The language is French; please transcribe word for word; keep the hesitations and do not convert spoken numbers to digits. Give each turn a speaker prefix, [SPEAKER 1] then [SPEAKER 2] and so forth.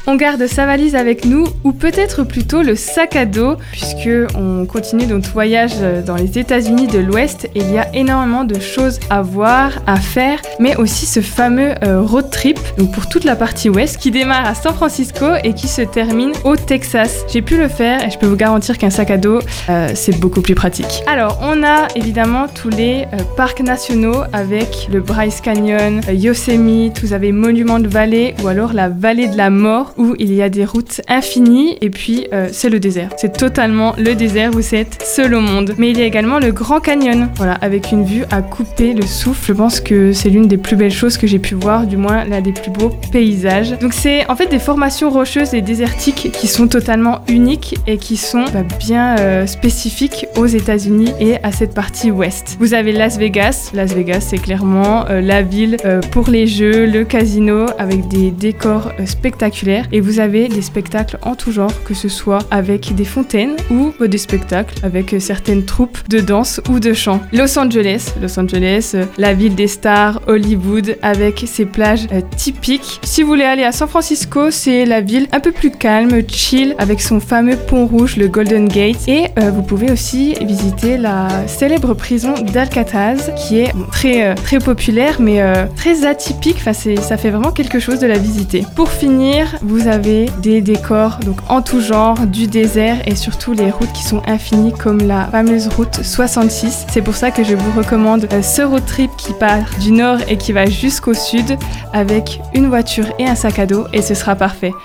[SPEAKER 1] On garde sa valise avec nous, ou peut-être plutôt le sac à dos, puisque on continue notre voyage dans les États-Unis de l'Ouest et il y a énormément de choses à voir, à faire, mais aussi ce fameux euh, road trip, donc pour toute la partie ouest, qui démarre à San Francisco et qui se termine au Texas. J'ai pu le faire et je peux vous garantir qu'un sac à dos, euh, c'est beaucoup plus pratique. Alors, on a évidemment tous les euh, parcs nationaux avec le Bryce Canyon, euh, Yosemite, vous avez Monument de Valley ou alors la Vallée de la Mort où il y a des routes infinies et puis euh, c'est le désert. C'est totalement le désert, vous êtes seul au monde. Mais il y a également le Grand Canyon, voilà, avec une vue à couper le souffle. Je pense que c'est l'une des plus belles choses que j'ai pu voir, du moins l'un des plus beaux paysages. Donc c'est en fait des formations rocheuses et désertiques qui sont totalement uniques et qui sont bah, bien euh, spécifiques aux États-Unis et à cette partie ouest. Vous avez Las Vegas. Las Vegas, c'est clairement euh, la ville euh, pour les jeux, le casino, avec des décors euh, spectaculaires. Et vous avez des spectacles en tout genre, que ce soit avec des fontaines ou euh, des spectacles avec euh, certaines troupes de danse ou de chant. Los Angeles, Los Angeles, euh, la ville des stars, Hollywood, avec ses plages euh, typiques. Si vous voulez aller à San Francisco, c'est la ville un peu plus calme, chill, avec son fameux pont rouge, le Golden Gate. Et euh, vous pouvez aussi visiter la célèbre prison d'Alcatraz, qui est bon, très, euh, très populaire, mais euh, très atypique. Enfin, c'est, ça fait vraiment quelque chose de la visiter. Pour finir, vous avez des décors donc en tout genre, du désert et surtout les routes qui sont infinies, comme la fameuse route soixante-six. C'est pour ça que je vous recommande euh, ce road trip qui part du nord et qui va jusqu'au sud avec une voiture et un sac à dos, et ce sera parfait.